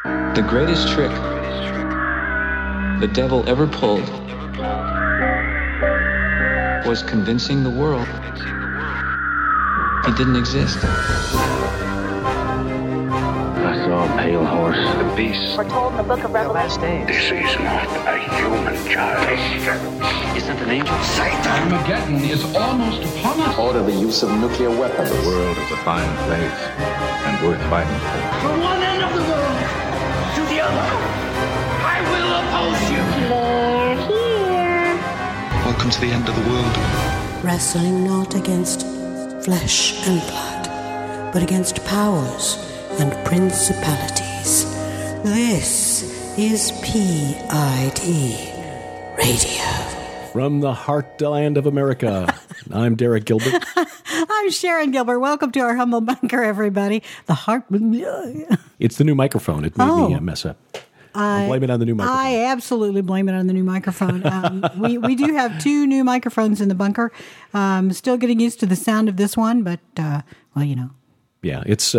The greatest trick the devil ever pulled was convincing the world he didn't exist. I saw a pale horse. The beast. We're told in the book of Revelation. This is not a human child. Isn't an angel? Armageddon is almost upon us. Order the use of nuclear weapons. The world is a fine place and worth fighting for. From one end of the world to the other, I will oppose you. They're here. Welcome to the end of the world. Wrestling not against flesh and blood, but against powers and principalities. This is PID Radio. From the heartland of America, I'm Derek Gilbert. I'm Sharon Gilbert. Welcome to our humble bunker, everybody. The heart. It's the new microphone. It made me mess up. I'll blame it on the new microphone. I absolutely blame it on the new microphone. We do have two new microphones in the bunker. Still getting used to the sound of this one, but, well, you know. Yeah, it's,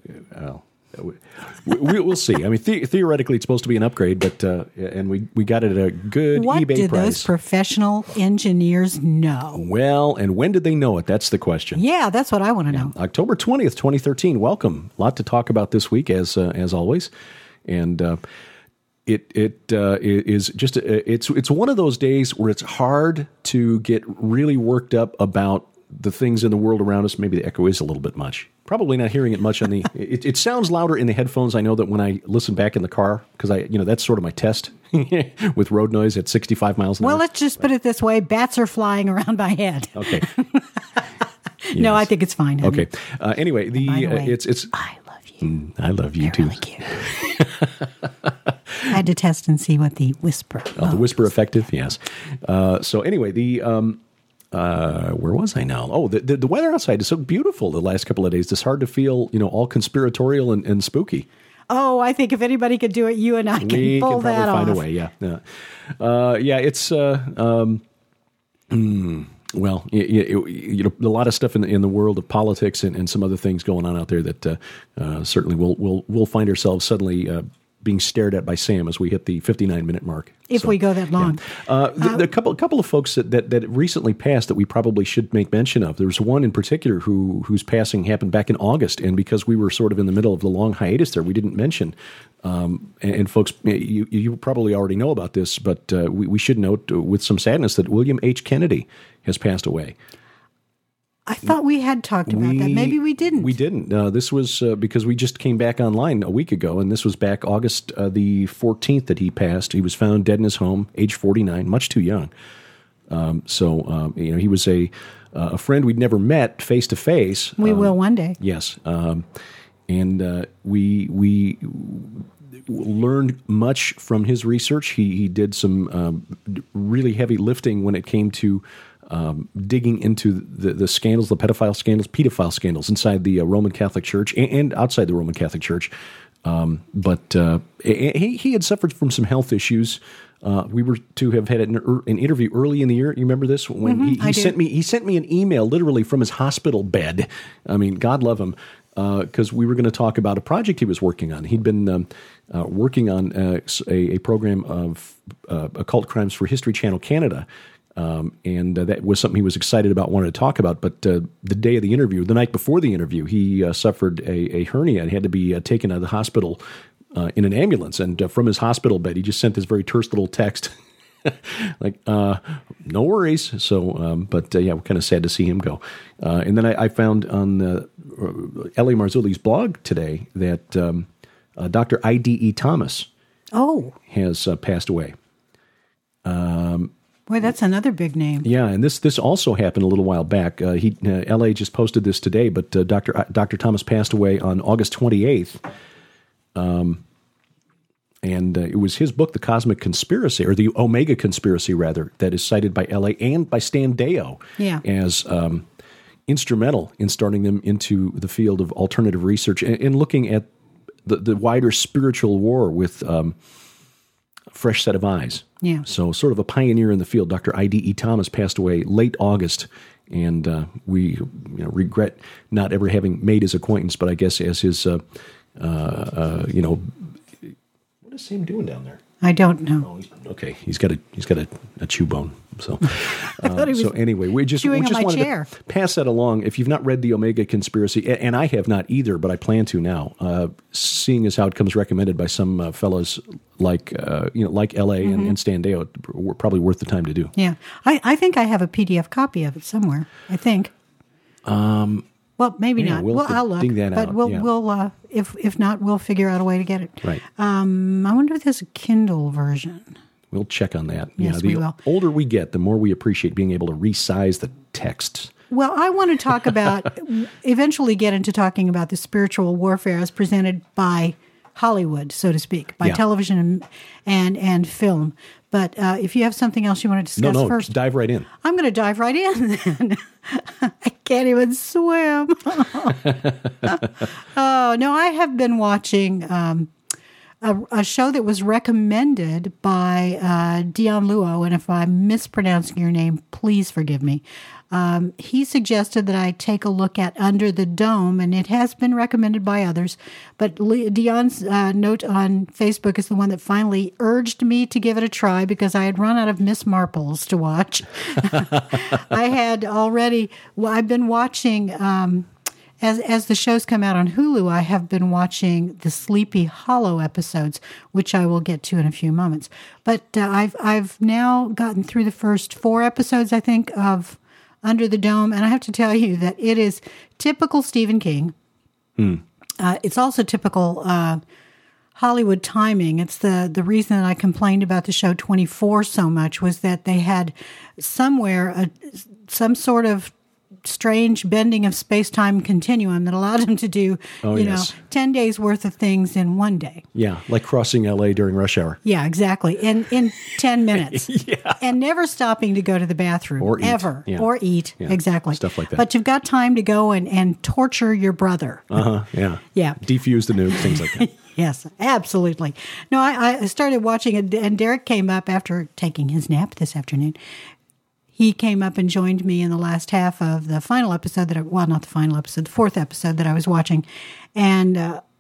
we'll see. I mean, theoretically, it's supposed to be an upgrade, but, and we got it at a good what eBay did price. Those professional engineers know? Well, and when did they know it? That's the question. Yeah, that's what I want to know. October 20th, 2013. Welcome. A lot to talk about this week, as always. And, It is just it's one of those days where it's hard to get really worked up about the things in the world around us. Maybe the echo is a little bit much. Probably not hearing it much on the. It sounds louder in the headphones. I know that when I listen back in the car, because that's sort of my test with road noise at 65 miles an hour. Well, let's just put it this way: bats are flying around my head. Okay. Yes. No, I think it's fine. Honey. Okay. Anyway, it's. I love you. I love you too. Really cute. I had to test and see what the whisper. Oh, the whisper effective, yes. So anyway, where was I now? Oh, the weather outside is so beautiful the last couple of days. It's hard to feel, all conspiratorial and spooky. Oh, I think if anybody could do it, you and I can pull that off. We can probably find a way. Yeah. It's. Well, a lot of stuff in the world of politics and some other things going on out there that certainly we'll find ourselves suddenly being stared at by Sam as we hit the 59-minute mark. If we go that long. Yeah. The couple of folks that recently passed that we probably should make mention of. There's one in particular whose passing happened back in August, and because we were sort of in the middle of the long hiatus there, we didn't mention. And folks, you probably already know about this, but we should note with some sadness that William H. Kennedy has passed away. I thought we had talked about that. Maybe we didn't. We didn't. This was because we just came back online a week ago, and this was back August the 14th that he passed. He was found dead in his home, age 49, much too young. He was a friend we'd never met face to face. We will one day. Yes, and we learned much from his research. He did some really heavy lifting when it came to digging into the scandals, the pedophile scandals inside the Roman Catholic Church and outside the Roman Catholic Church. But he had suffered from some health issues. We were to have had an interview early in the year. You remember this? When he sent me an email literally from his hospital bed. I mean, God love him, because we were going to talk about a project he was working on. He'd been working on a program of occult crimes for History Channel Canada. And that was something he was excited about, wanted to talk about. But the day of the interview, the night before the interview, he suffered a hernia and had to be taken out of the hospital in an ambulance. And from his hospital bed, he just sent this very terse little text, like, no worries. So, we're kind of sad to see him go. And then I found on L.A. Marzulli's blog today that Dr. I.D.E. Thomas has passed away. Boy, that's another big name. Yeah, and this also happened a little while back. L.A. just posted this today, but Dr. Thomas passed away on August 28th. And it was his book, The Cosmic Conspiracy, or the Omega Conspiracy, rather, that is cited by L.A. and by Stan Deyo as instrumental in starting them into the field of alternative research and looking at the wider spiritual war with fresh set of eyes. Yeah. So sort of a pioneer in the field. Dr. I.D.E. Thomas passed away late August, and we regret not ever having made his acquaintance, but I guess as his is Sam doing down there? I don't know. Oh, okay, he's got a chew bone. So, thought he was so anyway, we just chewing on my wanted chair. to pass that along. If you've not read the Omega Conspiracy, and I have not either, but I plan to now, seeing as how it comes recommended by some fellows like L.A. and Stan Deo, probably worth the time to do. Yeah, I think I have a PDF copy of it somewhere. I think. Well, maybe yeah, not. we'll have to I'll look. dig that but out, we'll yeah. we'll if not, we'll figure out a way to get it. Right. I wonder if there's a Kindle version. We'll check on that. Yes, the we will. older we get, the more we appreciate being able to resize the text. Well, I want to talk about, eventually get into talking about the spiritual warfare as presented by Hollywood, so to speak, by television and film. But if you have something else you want to discuss first. Dive right in. I'm going to dive right in then. I can't even swim. Oh, no, I have been watching a show that was recommended by Dion Luo, and if I'm mispronouncing your name, please forgive me. He suggested that I take a look at Under the Dome, and it has been recommended by others. But Dion's note on Facebook is the one that finally urged me to give it a try because I had run out of Miss Marples to watch. I've been watching, as the shows come out on Hulu, I have been watching the Sleepy Hollow episodes, which I will get to in a few moments. But I've now gotten through the first 4 episodes, I think, of Under the Dome, and I have to tell you that it is typical Stephen King. It's also typical Hollywood timing. It's the reason that I complained about the show 24 so much was that they had somewhere some sort of strange bending of space-time continuum that allowed them to do, 10 days worth of things in one day. Yeah, like crossing L.A. during rush hour. Yeah, exactly. In 10 minutes. Yeah. And never stopping to go to the bathroom. Or eat. Ever. Yeah. Or eat. Yeah. Exactly. Stuff like that. But you've got time to go and torture your brother. Yeah. Yeah. Defuse the nuke, things like that. Yes, absolutely. No, I started watching it, and Derek came up after taking his nap this afternoon. He came up and joined me in the last half of the final episode the 4th episode that I was watching. And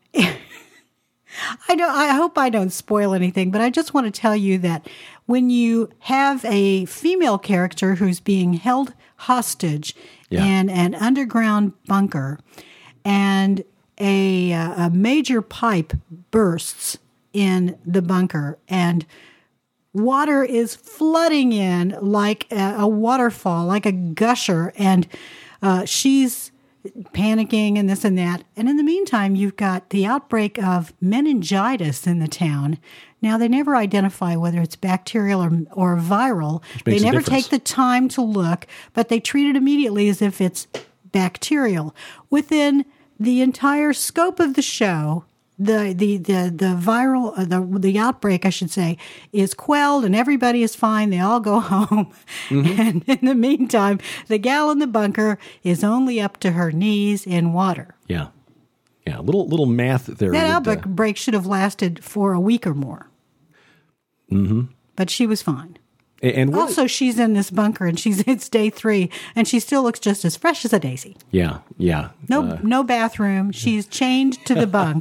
I hope I don't spoil anything, but I just want to tell you that when you have a female character who's being held hostage in an underground bunker and a major pipe bursts in the bunker and water is flooding in like a waterfall, like a gusher, and she's panicking and this and that. And in the meantime, you've got the outbreak of meningitis in the town. Now, they never identify whether it's bacterial or viral. They never take the time to look, but they treat it immediately as if it's bacterial. Within the entire scope of the show, the outbreak, I should say, is quelled and everybody is fine. They all go home. Mm-hmm. And in the meantime, the gal in the bunker is only up to her knees in water. Yeah. Yeah. A little math there. That outbreak should have lasted for a week or more. Mm-hmm. But she was fine. And also, she's in this bunker, and it's day 3, and she still looks just as fresh as a daisy. Yeah, yeah. No bathroom. She's chained to the bunk.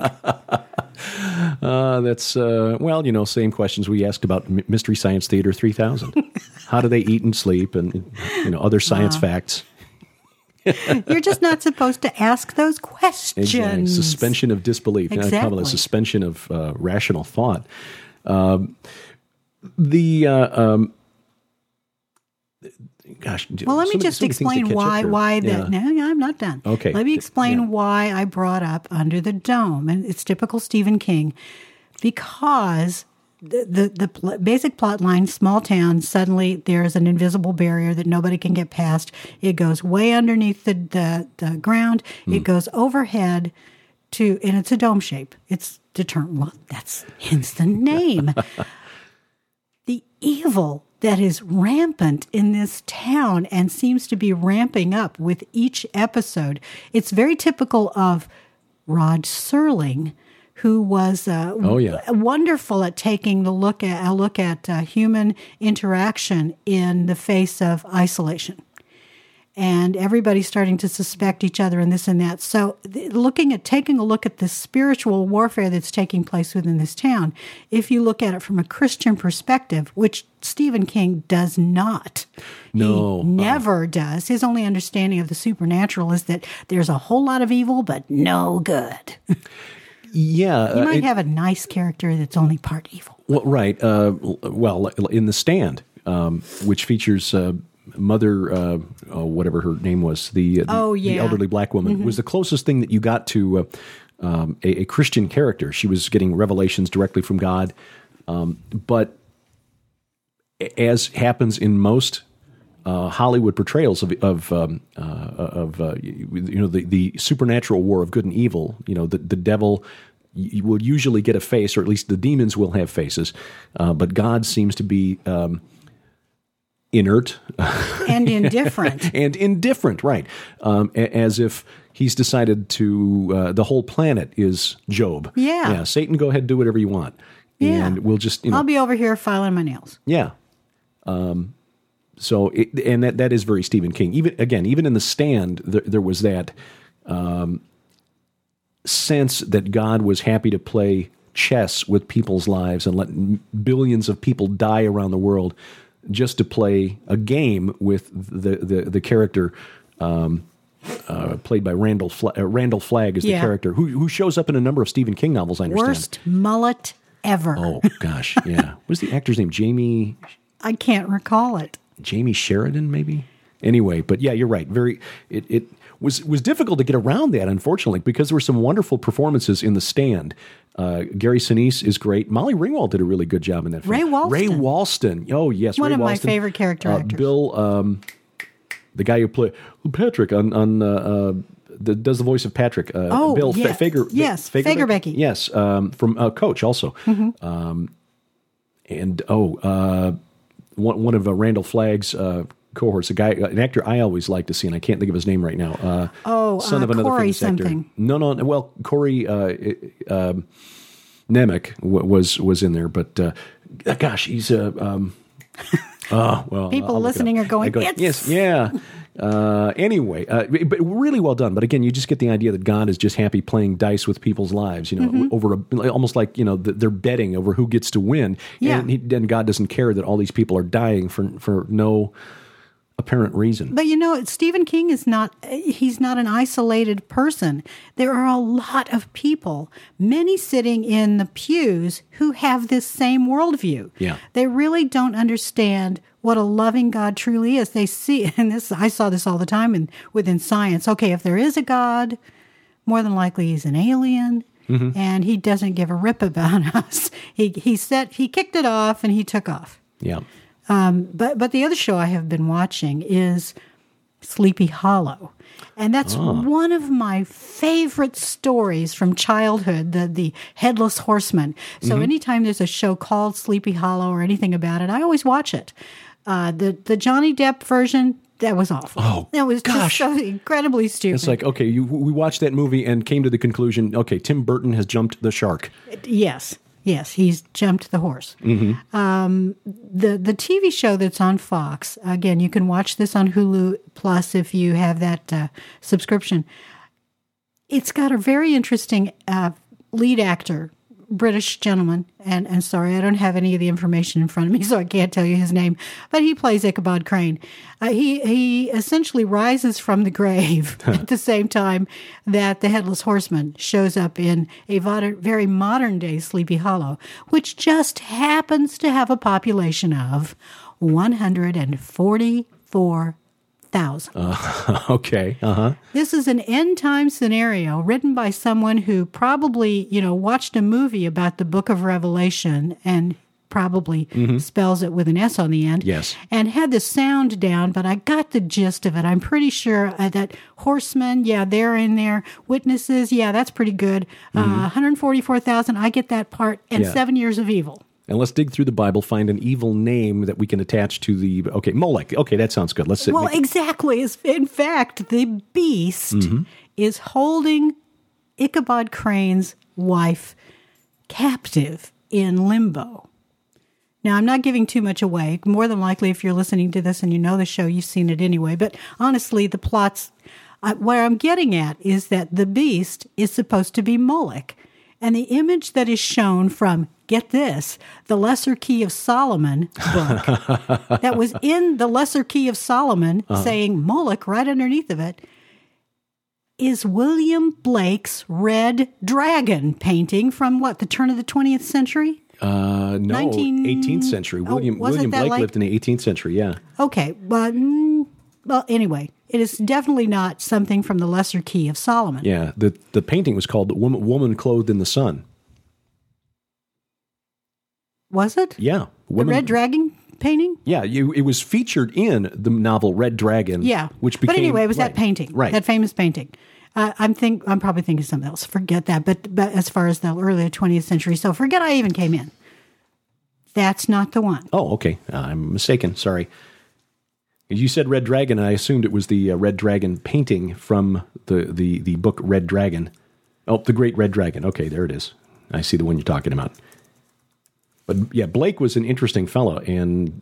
That's same questions we asked about Mystery Science Theater 3000. How do they eat and sleep, and other science facts. You're just not supposed to ask those questions. Exactly. Suspension of disbelief. Exactly. I call it a suspension of rational thought. Well, let me just explain why that. No, I'm not done. Okay. Let me explain why I brought up Under the Dome, and it's typical Stephen King, because the basic plot line: small town. Suddenly, there's an invisible barrier that nobody can get past. It goes way underneath the ground. It goes overhead and it's a dome shape. It's determined. Well, that's hence the name. The evil that is rampant in this town and seems to be ramping up with each episode. It's very typical of Rod Serling, who was wonderful at taking a look at human interaction in the face of isolation. and everybody's starting to suspect each other and this and that. So taking a look at the spiritual warfare that's taking place within this town, if you look at it from a Christian perspective, which Stephen King does not. No. He never does. His only understanding of the supernatural is that there's a whole lot of evil, but no good. Yeah. You might have a nice character that's only part evil. Well, right. Well, in The Stand, which features Mother, whatever her name was, the elderly black woman, was the closest thing that you got to a Christian character. She was getting revelations directly from God. But as happens in most Hollywood portrayals of the supernatural war of good and evil, the devil will usually get a face, or at least the demons will have faces, but God seems to be inert and indifferent. And indifferent, right? As if he's decided to the whole planet is Job. Yeah. Satan, go ahead, do whatever you want, and we'll just I'll be over here filing my nails. Yeah. So that is very Stephen King. Even in The Stand, there was that sense that God was happy to play chess with people's lives and let billions of people die around the world just to play a game with the character played by Randall Flagg is the character who shows up in a number of Stephen King novels, I understand. Worst mullet ever. Oh, gosh, yeah. What was the actor's name? Jamie? I can't recall it. Jamie Sheridan, maybe? Anyway, but yeah, you're right. It was difficult to get around that, unfortunately, because there were some wonderful performances in The Stand. Gary Sinise is great. Molly Ringwald did a really good job in that film. Ray Walston. Oh, yes, One Ray of Walston. my favorite character actors. Bill, the guy who played Patrick does the voice of Patrick. Bill Fager. Yes, Fagerbecky. Yes, from Coach also. Mm-hmm. One of Randall Flagg's cohorts, an actor I always like to see, and I can't think of his name right now. Son of another Corey famous actor. something. No. Well, Corey Nemec was in there, but gosh, he's well. People listening are going, yes, yeah. Anyway, but really well done. But again, you just get the idea that God is just happy playing dice with people's lives, over almost like, they're betting over who gets to win. Yeah. And then God doesn't care that all these people are dying for no apparent reason. But Stephen King he's not an isolated person. There are a lot of people, many sitting in the pews, who have this same worldview. Yeah. They really don't understand what a loving God truly is. They see, and I saw this all the time within science. Okay, if there is a God, more than likely he's an alien, and he doesn't give a rip about us. He kicked it off and he took off. Yeah. But the other show I have been watching is Sleepy Hollow. And that's one of my favorite stories from childhood, the Headless Horseman. So anytime there's a show called Sleepy Hollow or anything about it, I always watch it. The Johnny Depp version, that was awful. Oh, that was gosh. just so incredibly stupid. It's like, okay, we watched that movie and came to the conclusion, okay, Tim Burton has jumped the shark. Yes, he's jumped the horse. The TV show that's on Fox, again, you can watch this on Hulu Plus if you have that subscription. It's got a very interesting lead actor, British gentleman, and sorry, I don't have any of the information in front of me, so I can't tell you his name, but he plays Ichabod Crane. He essentially rises from the grave at the same time that the Headless Horseman shows up in a very modern-day Sleepy Hollow, which just happens to have a population of 144,000. Okay. This is an end-time scenario written by someone who probably, watched a movie about the Book of Revelation and probably spells it with an S on the end. Yes. And had the sound down, but I got the gist of it. I'm pretty sure that horsemen, they're in there. Witnesses, that's pretty good. 144,000, I get that part. And 7 years of evil. And let's dig through the Bible, find an evil name that we can attach to the... Okay, Molech. Okay, that sounds good. Let's... Exactly. In fact, the beast is holding Ichabod Crane's wife captive in limbo. Now, I'm not giving too much away. More than likely, if you're listening to this and you know the show, you've seen it anyway. But honestly, the plots, where I'm getting at is that the beast is supposed to be Moloch. And the image that is shown from, get this, the Lesser Key of Solomon book, that was in the Lesser Key of Solomon, saying Moloch right underneath of it, is William Blake's Red Dragon painting from what, the turn of the 20th century? No, 18th century. William Blake lived in the 18th century, yeah. Okay, but, well, anyway, it is definitely not something from the Lesser Key of Solomon. Yeah, the painting was called Woman Clothed in the Sun. Was it? Yeah. The Red Dragon painting? Yeah, it was featured in the novel Red Dragon. Yeah. Which became, but anyway, it was that painting, that famous painting. I'm probably thinking of something else. Forget that. But as far as the early 20th century, so forget I even came in. That's not the one. Oh, okay. I'm mistaken. Sorry. You said Red Dragon, and I assumed it was the Red Dragon painting from the book Red Dragon. Oh, the Great Red Dragon. Okay, there it is. I see the one you're talking about. But yeah, Blake was an interesting fellow and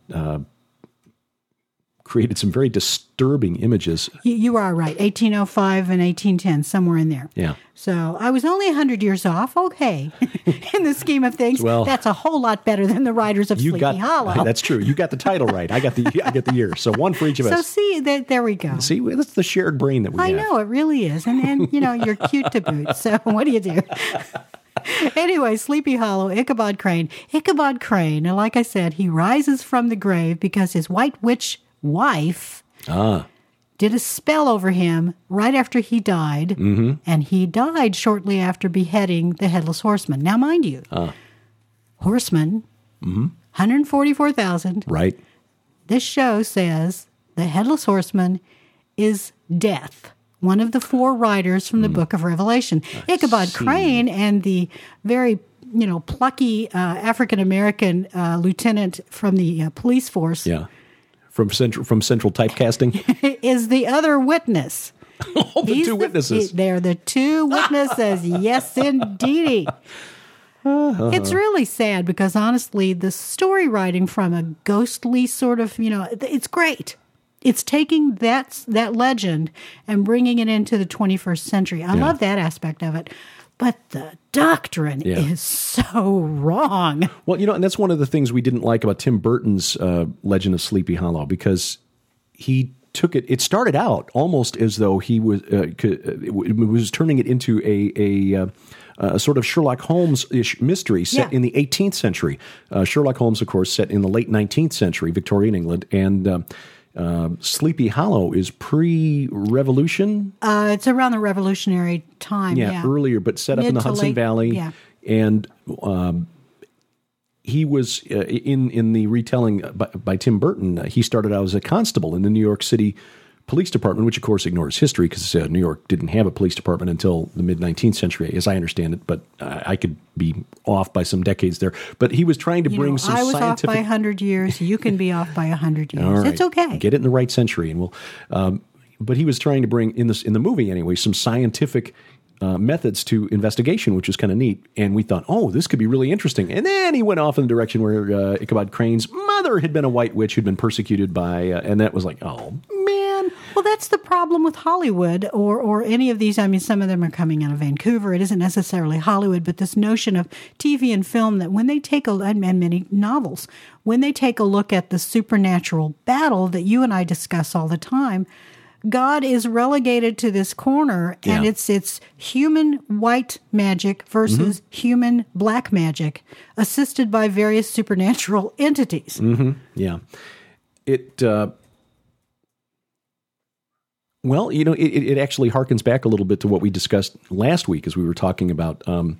created some very disturbing images. You are right. 1805 and 1810, somewhere in there. Yeah. So I was only 100 years off. Okay. In the scheme of things, well, that's a whole lot better than the writers of Sleepy Hollow. That's true. You got the title right. I get the year. So one for each of us. So see, there we go. See, that's the shared brain that we have. I know, it really is. And you're cute to boot. So what do you do? Anyway, Sleepy Hollow, Ichabod Crane. Ichabod Crane, and like I said, he rises from the grave because his white witch wife did a spell over him right after he died, and he died shortly after beheading the Headless Horseman. Now, mind you, Horseman, 144,000. Right. This show says the Headless Horseman is Death, one of the four riders from the Book of Revelation. Ichabod Crane and the very, plucky African-American lieutenant from the police force. Yeah. From Central Typecasting? is the other witness. Oh, the two witnesses. They're the two witnesses. Yes, indeedy. It's really sad because, honestly, the story writing from a ghostly sort of, it's great. It's taking that legend and bringing it into the 21st century. I love that aspect of it. But the doctrine is so wrong. Well, and that's one of the things we didn't like about Tim Burton's Legend of Sleepy Hollow, because he took it. It started out almost as though he was turning it into a sort of Sherlock Holmes-ish mystery set in the 18th century. Sherlock Holmes, of course, set in the late 19th century, Victorian England, and Sleepy Hollow is pre-Revolution. It's around the Revolutionary time. Yeah, earlier, but set up in the Hudson Valley. Yeah. And he was in the retelling by Tim Burton. He started out as a constable in the New York City Police Department, which of course ignores history because New York didn't have a police department until the mid-19th century, as I understand it. But I could be off by some decades there. But he was trying to bring some scientific... I was off by 100 years. You can be off by 100 years. All right. It's okay. Get it in the right century, and we'll... but he was trying to bring, in the movie anyway, some scientific methods to investigation, which was kind of neat. And we thought, this could be really interesting. And then he went off in the direction where Ichabod Crane's mother had been a white witch who'd been persecuted by... and that was like, oh, man. Well, that's the problem with Hollywood or any of these. I mean, some of them are coming out of Vancouver. It isn't necessarily Hollywood, but this notion of TV and film that when they take and many novels, when they take a look at the supernatural battle that you and I discuss all the time, God is relegated to this corner, and it's human white magic versus human black magic, assisted by various supernatural entities. Yeah. It... Well, it actually harkens back a little bit to what we discussed last week as we were talking about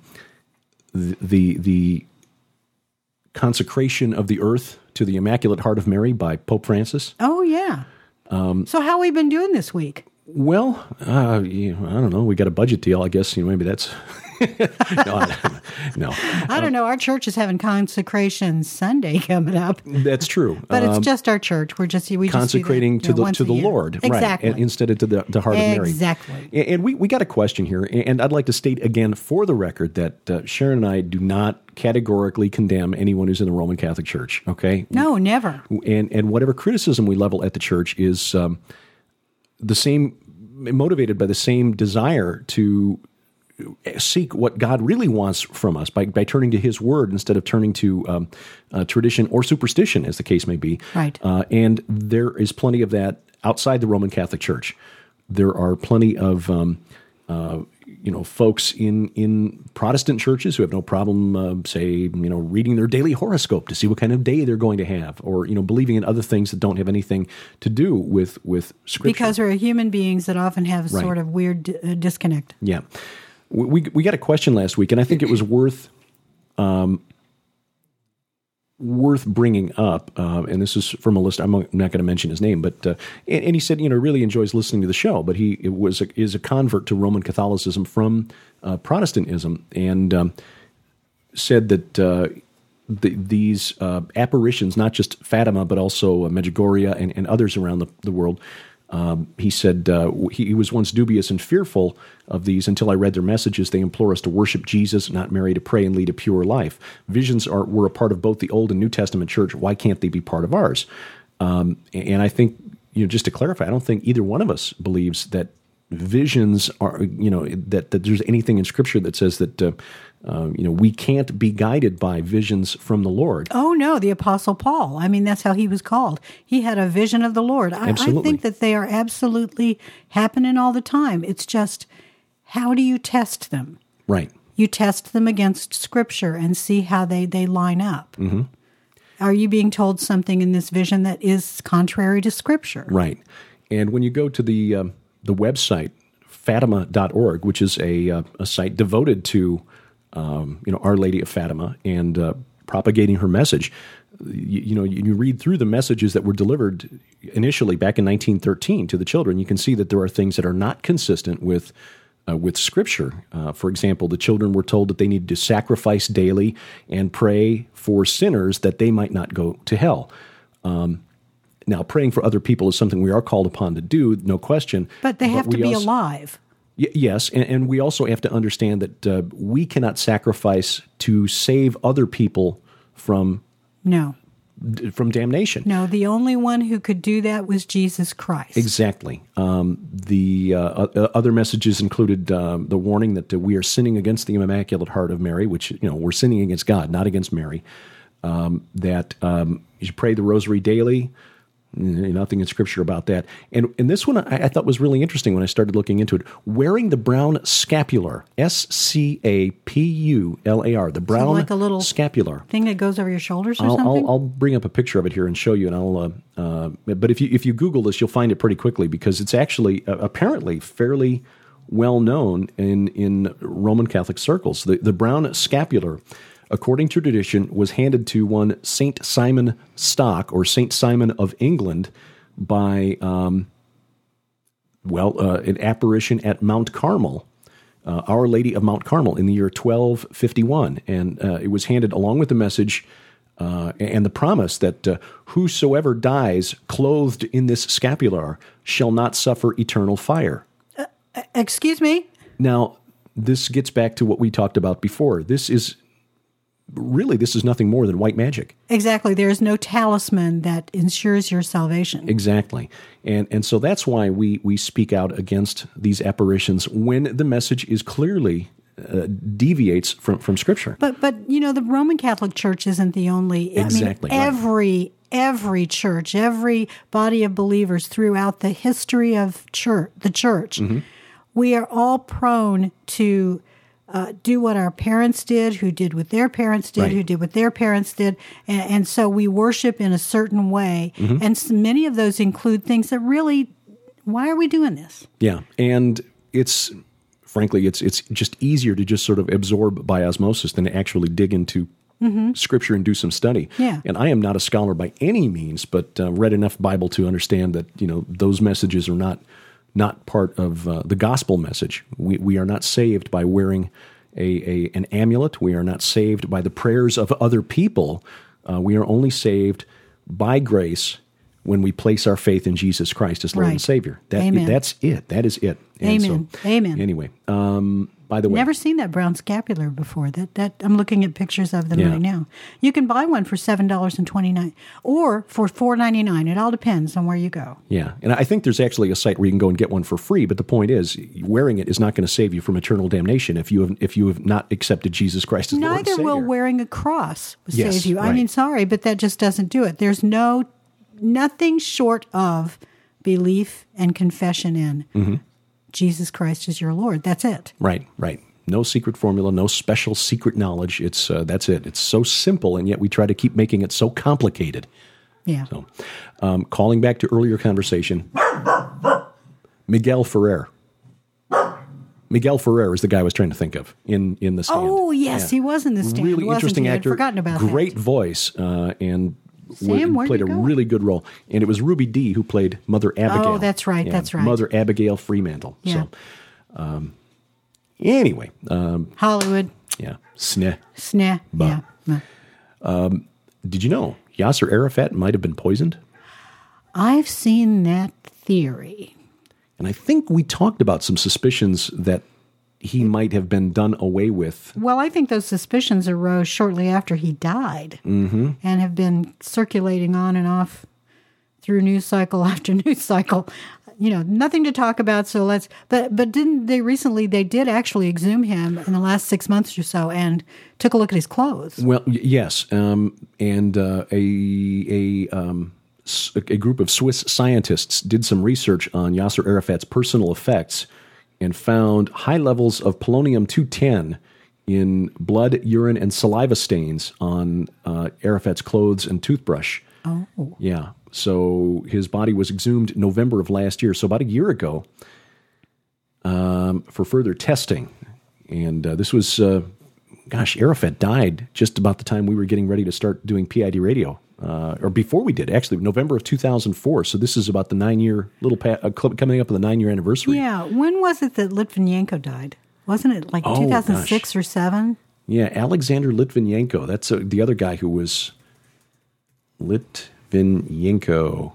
the consecration of the earth to the Immaculate Heart of Mary by Pope Francis. Oh, yeah. So how have we been doing this week? Well, I don't know. We got a budget deal, I guess. Maybe that's... No. I don't know. Our church is having Consecration Sunday coming up. That's true. But it's just our church. We consecrating just to the Lord, exactly. Right? Instead of to the Heart of Mary. Exactly. And we got a question here, and I'd like to state again for the record that Sharon and I do not categorically condemn anyone who's in the Roman Catholic Church, okay? No, never. And whatever criticism we level at the church is the same, motivated by the same desire to seek what God really wants from us by turning to His Word instead of turning to tradition or superstition, as the case may be. Right. And there is plenty of that outside the Roman Catholic Church. There are plenty of folks in Protestant churches who have no problem, reading their daily horoscope to see what kind of day they're going to have, or believing in other things that don't have anything to do with Scripture. Because we're human beings that often have Right. sort of weird disconnect. Yeah. We got a question last week, and I think it was worth bringing up. And this is from a list. I'm not going to mention his name, but and he said, really enjoys listening to the show, but he is a convert to Roman Catholicism from Protestantism, and said that these apparitions, not just Fatima, but also Medjugorje and others around the world. He said he was once dubious and fearful of these until I read their messages. They implore us to worship Jesus, not marry, to pray, and lead a pure life. Visions were a part of both the Old and New Testament church. Why can't they be part of ours? And I think, just to clarify, I don't think either one of us believes that visions are, that there's anything in Scripture that says that, we can't be guided by visions from the Lord. Oh, no, the Apostle Paul. I mean, that's how he was called. He had a vision of the Lord. I think that they are absolutely happening all the time. It's just, how do you test them? Right. You test them against Scripture and see how they line up. Mm-hmm. Are you being told something in this vision that is contrary to Scripture? Right. And when you go to the website, Fatima.org, which is a site devoted to Our Lady of Fatima and propagating her message, you read through the messages that were delivered initially back in 1913 to the children. You can see that there are things that are not consistent with Scripture. For example, the children were told that they needed to sacrifice daily and pray for sinners that they might not go to hell. Now, praying for other people is something we are called upon to do, no question. But they have to be alive. Yes, and we also have to understand that we cannot sacrifice to save other people from damnation. No, the only one who could do that was Jesus Christ. Exactly. The other messages included the warning that we are sinning against the Immaculate Heart of Mary, which, we're sinning against God, not against Mary. That you should pray the Rosary daily. Nothing in Scripture about that. And this one I thought was really interesting when I started looking into it. Wearing the brown scapular, scapular, the brown like a little scapular thing that goes over your shoulders or something. I'll bring up a picture of it here and show you. And but if you Google this, you'll find it pretty quickly because it's actually apparently fairly well known in Roman Catholic circles. The brown scapular, according to tradition, was handed to one Saint Simon Stock, or Saint Simon of England, by an apparition at Mount Carmel, Our Lady of Mount Carmel, in the year 1251. And it was handed along with the message and the promise that whosoever dies clothed in this scapular shall not suffer eternal fire. Excuse me? Now, this gets back to what we talked about before. This is nothing more than white magic. Exactly. There is no talisman that ensures your salvation. Exactly. And so that's why we speak out against these apparitions when the message is clearly deviates from Scripture. But the Roman Catholic Church isn't the only. Exactly. I mean, every church, every body of believers throughout the history of the church, mm-hmm. we are all prone to do what our parents did, who did what their parents did, right. who did what their parents did. And so we worship in a certain way. Mm-hmm. And many of those include things that really, why are we doing this? Yeah. And it's just easier to just sort of absorb by osmosis than to actually dig into mm-hmm. Scripture and do some study. Yeah. And I am not a scholar by any means, but read enough Bible to understand that, those messages are not part of the gospel message. We are not saved by wearing an amulet. We are not saved by the prayers of other people. We are only saved by grace when we place our faith in Jesus Christ as Lord right. and Savior. Amen. That's it. That is it. And Amen. Amen. Anyway, by the way. Never seen that brown scapular before. That I'm looking at pictures of them right now. You can buy one for $7.29 or for $4.99. It all depends on where you go. Yeah, and I think there's actually a site where you can go and get one for free. But the point is, wearing it is not going to save you from eternal damnation if you have not accepted Jesus Christ as Lord and Neither Savior. will wearing a cross Yes, save you. right. I mean, sorry, but that just doesn't do it. There's nothing short of belief and confession in Jesus Christ is your Lord. That's it. Right. No secret formula, no special secret knowledge. It's that's it. It's so simple, and yet we try to keep making it so complicated. Yeah. So, calling back to earlier conversation, Miguel Ferrer. Miguel Ferrer is the guy I was trying to think of in The Stand. Oh, yes, he was in The Stand. Really wasn't interesting he? I'd actor. forgotten about Great that. voice, and Sam, where'd played you a go? really good role. And it was Ruby Dee who played Mother Abigail. Oh, that's right, that's right. Mother Abigail Fremantle. Yeah. So, anyway, Hollywood. yeah, sneh. Sneh. Bah. Yeah. Did you know Yasser Arafat might have been poisoned? I've seen that theory. And I think we talked about some suspicions that he might have been done away with. Well, I think those suspicions arose shortly after he died and have been circulating on and off through news cycle after news cycle. You know, nothing to talk about, so let's... But didn't they recently, they did actually exhume him in the last 6 months or so and took a look at his clothes. Well, yes, and a group of Swiss scientists did some research on Yasser Arafat's personal effects and found high levels of polonium-210 in blood, urine, and saliva stains on Arafat's clothes and toothbrush. Oh. Yeah. So his body was exhumed November of last year, so about a year ago, for further testing. And this was, Arafat died just about the time we were getting ready to start doing PID radio. Or before we did, actually, November of 2004. So this is about the 9-year coming up on the 9-year anniversary. Yeah. When was it that Litvinenko died? Wasn't it like 2006 or 7? Yeah, Alexander Litvinenko. That's the other guy who was Litvinenko.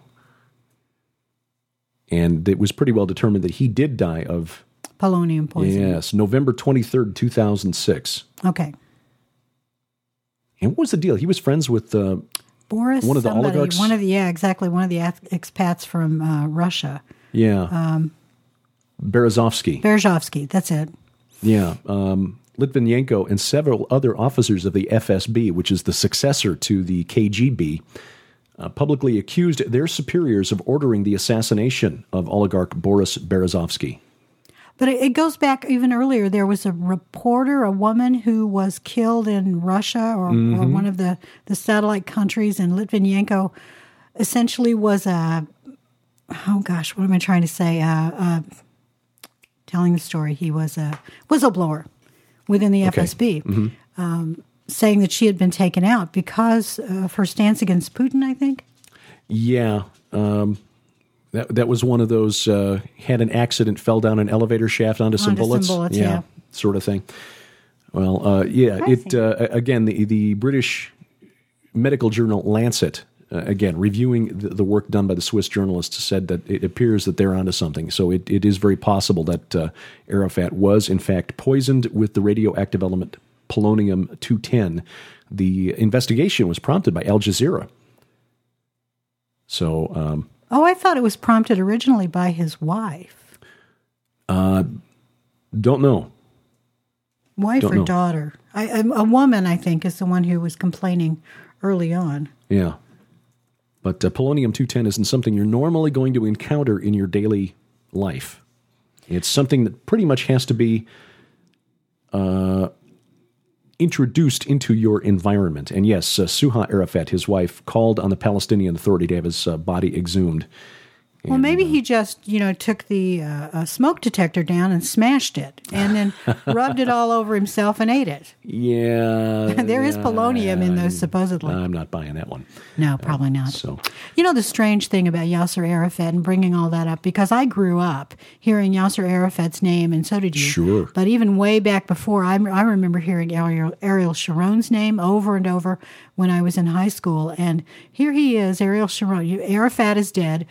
And it was pretty well determined that he did die of polonium poisoning. Yes, November 23rd, 2006. Okay. And what was the deal? He was friends with Boris, one of the oligarchs? One of the expats from Russia. Yeah. Berezovsky. Berezovsky, that's it. Yeah. Litvinenko and several other officers of the FSB, which is the successor to the KGB, publicly accused their superiors of ordering the assassination of oligarch Boris Berezovsky. But it goes back even earlier. There was a reporter, a woman who was killed in Russia or one of the satellite countries, and Litvinenko essentially was what am I trying to say? Telling the story, he was a whistleblower within the FSB, saying that she had been taken out because of her stance against Putin, I think. Yeah. That was one of those, had an accident, fell down an elevator shaft onto some bullets. Yeah, sort of thing. Well, again, the British medical journal Lancet, again, reviewing the work done by the Swiss journalists, said that it appears that they're onto something. So it is very possible that Arafat was, in fact, poisoned with the radioactive element polonium-210. The investigation was prompted by Al Jazeera. So... I thought it was prompted originally by his wife. Don't know. Wife or daughter. A woman, I think, is the one who was complaining early on. Yeah. But polonium-210 isn't something you're normally going to encounter in your daily life. It's something that pretty much has to be introduced into your environment. And yes, Suha Arafat, his wife, called on the Palestinian Authority to have his body exhumed. Well, maybe he just, took the smoke detector down and smashed it and then rubbed it all over himself and ate it. Yeah. There is polonium in those, supposedly. I'm not buying that one. No, probably not. So, the strange thing about Yasser Arafat and bringing all that up, because I grew up hearing Yasser Arafat's name, and so did you. Sure. But even way back before, I remember hearing Ariel Sharon's name over and over when I was in high school. And here he is, Ariel Sharon. Arafat is dead.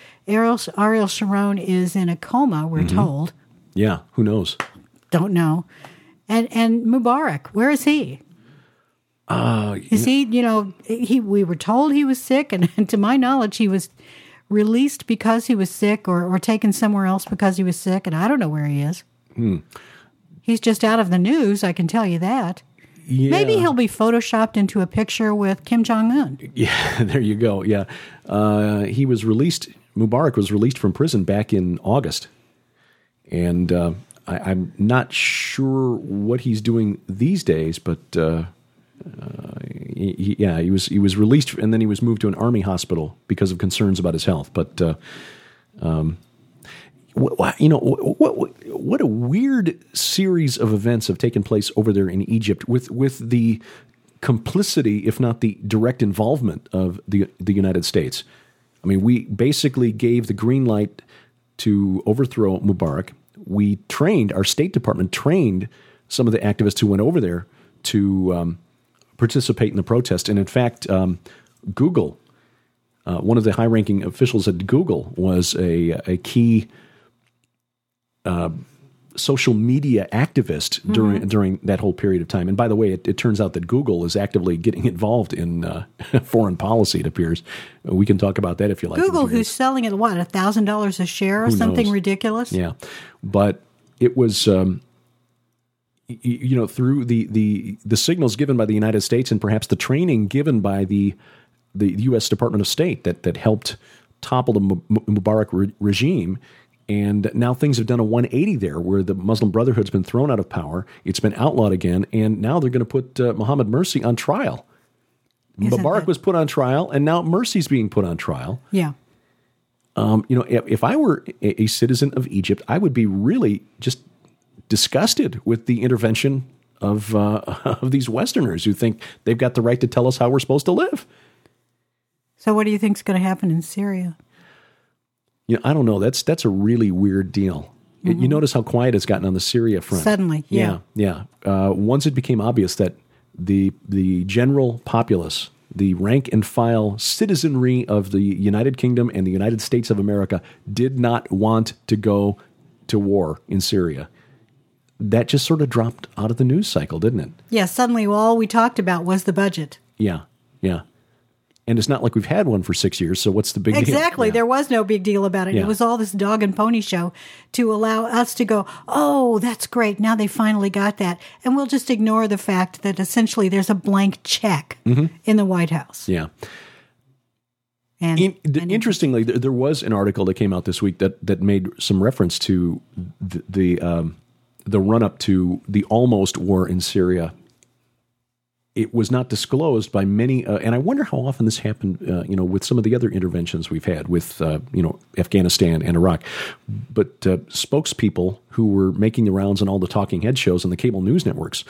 Ariel Sharon is in a coma, we're told. Yeah, who knows? Don't know. And Mubarak, where is he? Is he, we were told he was sick, and to my knowledge, he was released because he was sick or taken somewhere else because he was sick, and I don't know where he is. He's just out of the news, I can tell you that. Yeah. Maybe he'll be photoshopped into a picture with Kim Jong-un. Yeah, there you go, yeah. Mubarak was released from prison back in August, and I'm not sure what he's doing these days, but he was released, and then he was moved to an army hospital because of concerns about his health. But what a weird series of events have taken place over there in Egypt with the complicity, if not the direct involvement of the United States. I mean, we basically gave the green light to overthrow Mubarak. Our State Department trained some of the activists who went over there to participate in the protest. And in fact, Google, one of the high-ranking officials at Google, was a key social media activist during that whole period of time. And by the way, it turns out that Google is actively getting involved in foreign policy, it appears. We can talk about that if you like. Google, who's selling at what, $1,000 a share or something ridiculous? Yeah. But it was, through the signals given by the United States and perhaps the training given by the U.S. Department of State that helped topple the Mubarak regime. And now things have done a 180 there, where the Muslim Brotherhood's been thrown out of power. It's been outlawed again, and now they're going to put Mohammed Mursi on trial. Mubarak was put on trial, and now Mursi's being put on trial. Yeah. If I were a citizen of Egypt, I would be really just disgusted with the intervention of these Westerners who think they've got the right to tell us how we're supposed to live. So what do you think is going to happen in Syria? I don't know. That's a really weird deal. Mm-hmm. You notice how quiet it's gotten on the Syria front. Suddenly, yeah. Once it became obvious that the general populace, the rank and file citizenry of the United Kingdom and the United States of America did not want to go to war in Syria, that just sort of dropped out of the news cycle, didn't it? Yeah, suddenly all we talked about was the budget. Yeah. And it's not like we've had one for 6 years, so what's the big deal? Exactly. Yeah. There was no big deal about it. Yeah. It was all this dog and pony show to allow us to go, oh, that's great. Now they finally got that. And we'll just ignore the fact that essentially there's a blank check in the White House. Yeah. Interestingly, there was an article that came out this week that made some reference to the run-up to the almost war in Syria. It was not disclosed by many, and I wonder how often this happened, with some of the other interventions we've had with, Afghanistan and Iraq. But spokespeople who were making the rounds on all the talking head shows on the cable news networks,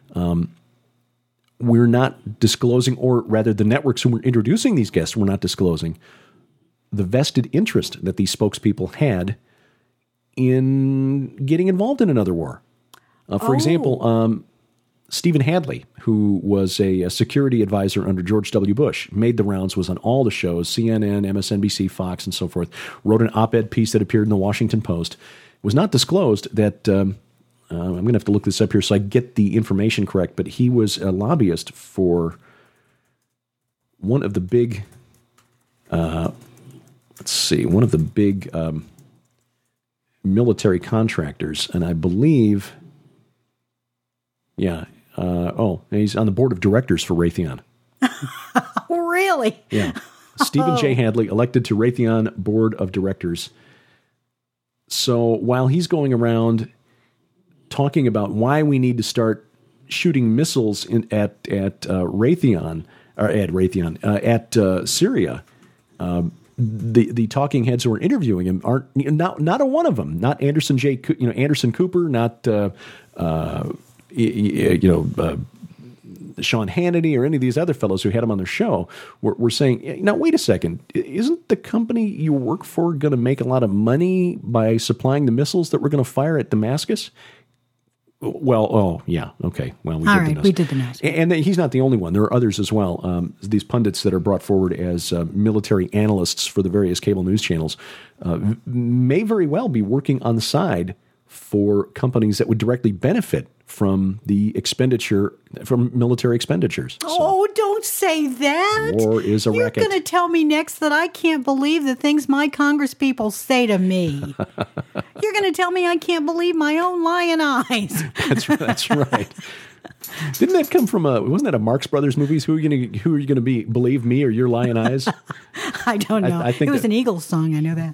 we're not disclosing, or rather the networks who were introducing these guests were not disclosing the vested interest that these spokespeople had in getting involved in another war. For example, Stephen Hadley, who was a security advisor under George W. Bush, made the rounds, was on all the shows, CNN, MSNBC, Fox, and so forth, wrote an op-ed piece that appeared in the Washington Post. It was not disclosed that, I'm going to have to look this up here so I get the information correct, but he was a lobbyist for one of the big, military contractors, and I believe, he's on the board of directors for Raytheon. Really? Yeah. Stephen J. Hadley, elected to Raytheon board of directors. So while he's going around talking about why we need to start shooting missiles at Syria, the talking heads who are interviewing him aren't not a one of them. Not Anderson Cooper, not Sean Hannity or any of these other fellows who had him on their show were saying, now, wait a second, isn't the company you work for going to make a lot of money by supplying the missiles that we're going to fire at Damascus? Well, we did the NAS. And he's not the only one. There are others as well. These pundits that are brought forward as military analysts for the various cable news channels may very well be working on the side for companies that would directly benefit from military expenditures. Oh, don't say that. War is a racket. You're going to tell me next that I can't believe the things my Congress people say to me. You're going to tell me I can't believe my own lying eyes. That's right. Didn't that come from wasn't that a Marx Brothers movies? Who are you going to be? Believe me or your lying eyes? I don't know. I think it was an Eagles song. I know that.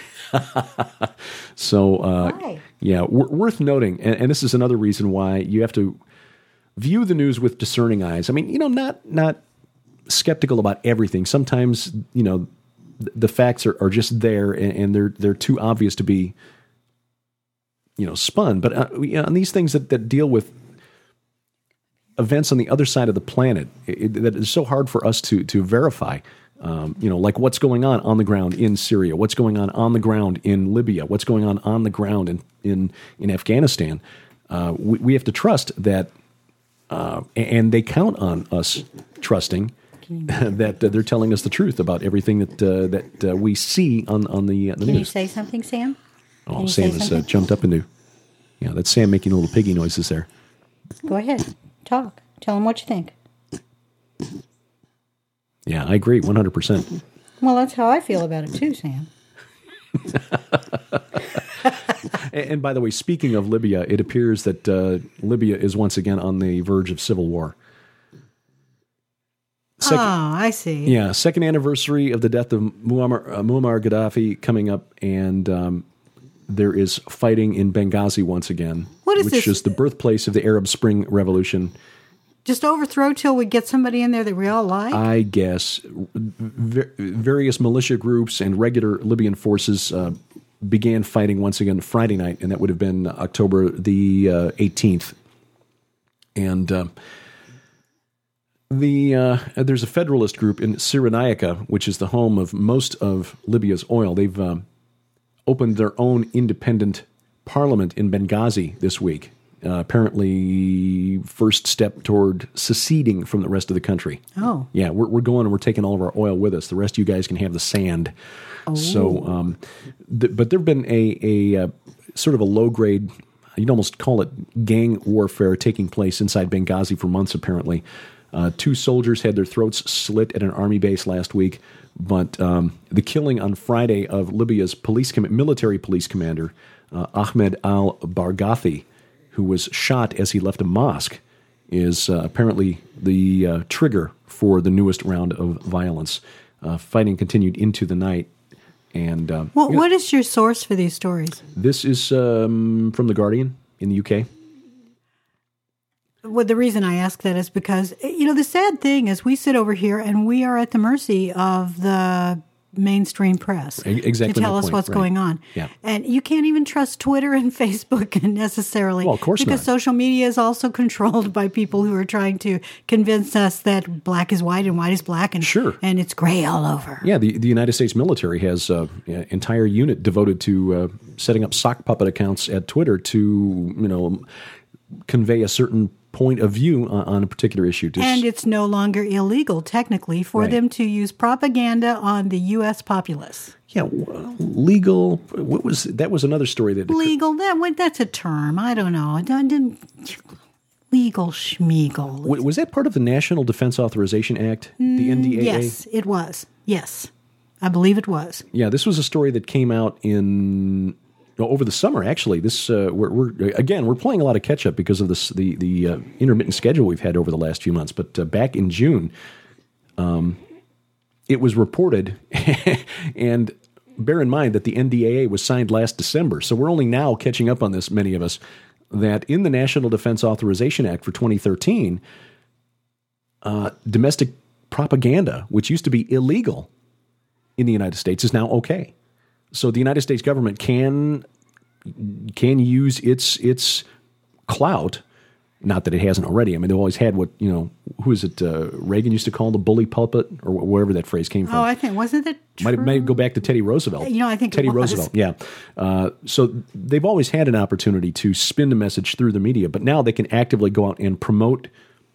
So, yeah, worth noting, and this is another reason why you have to view the news with discerning eyes. I mean, not skeptical about everything. Sometimes, the facts are just there, and they're too obvious to be, spun. But on these things that deal with events on the other side of the planet, that is so hard for us to verify. Like what's going on the ground in Syria, what's going on the ground in Libya, what's going on the ground in Afghanistan. We have to trust that, and they count on us trusting that they're telling us the truth about everything that we see on the news. Can you say something, Sam? Oh, Sam has jumped up into. Yeah, that's Sam making little piggy noises there. Go ahead, talk. Tell them what you think. Yeah, I agree 100%. Well, that's how I feel about it too, Sam. And by the way, speaking of Libya, it appears that Libya is once again on the verge of civil war. I see. Yeah, second anniversary of the death of Muammar Gaddafi coming up, and there is fighting in Benghazi once again, which is the birthplace of the Arab Spring Revolution. Just overthrow till we get somebody in there that we all like? I guess. Various militia groups and regular Libyan forces began fighting once again Friday night, and that would have been October the 18th. And there's a federalist group in Cyrenaica, which is the home of most of Libya's oil. They've opened their own independent parliament in Benghazi this week. Apparently, first step toward seceding from the rest of the country. Oh. Yeah, we're going and we're taking all of our oil with us. The rest of you guys can have the sand. Oh. So, but there have been a sort of a low-grade, you'd almost call it gang warfare taking place inside Benghazi for months, apparently. 2 soldiers had their throats slit at an army base last week, but the killing on Friday of Libya's military police commander, Ahmed al-Barghathi, who was shot as he left a mosque, is apparently the trigger for the newest round of violence. Fighting continued into the night. And what is your source for these stories? This is from The Guardian in the UK. Well, the reason I ask that is because, the sad thing is we sit over here and we are at the mercy of the mainstream press to tell us what's going on. Yeah. And you can't even trust Twitter and Facebook necessarily. Well, of course because not. Social media is also controlled by people who are trying to convince us that black is white and white is black, and sure, and it's gray all over. Yeah, the United States military has an entire unit devoted to setting up sock puppet accounts at Twitter to convey a certain point of view on a particular issue. And it's no longer illegal, technically, for them to use propaganda on the U.S. populace. Yeah, legal. That was another story that legal. That's a term. I don't know. Legal schmeagle. Was that part of the National Defense Authorization Act, the NDAA? Yes, it was. Yes, I believe it was. Yeah, this was a story that came out over the summer. Actually, this we're playing a lot of catch up because of the intermittent schedule we've had over the last few months. But back in June, it was reported, and bear in mind that the NDAA was signed last December, so we're only now catching up on this. Many of us, that in the National Defense Authorization Act for 2013, domestic propaganda, which used to be illegal in the United States, is now okay. So the United States government can use its clout. Not that it hasn't already. I mean, they've always had who is it? Reagan used to call the bully pulpit, or wherever that phrase came from. Oh, I think wasn't it? Might go back to Teddy Roosevelt. I think Teddy it was. Roosevelt. Yeah. So they've always had an opportunity to spin the message through the media, but now they can actively go out and promote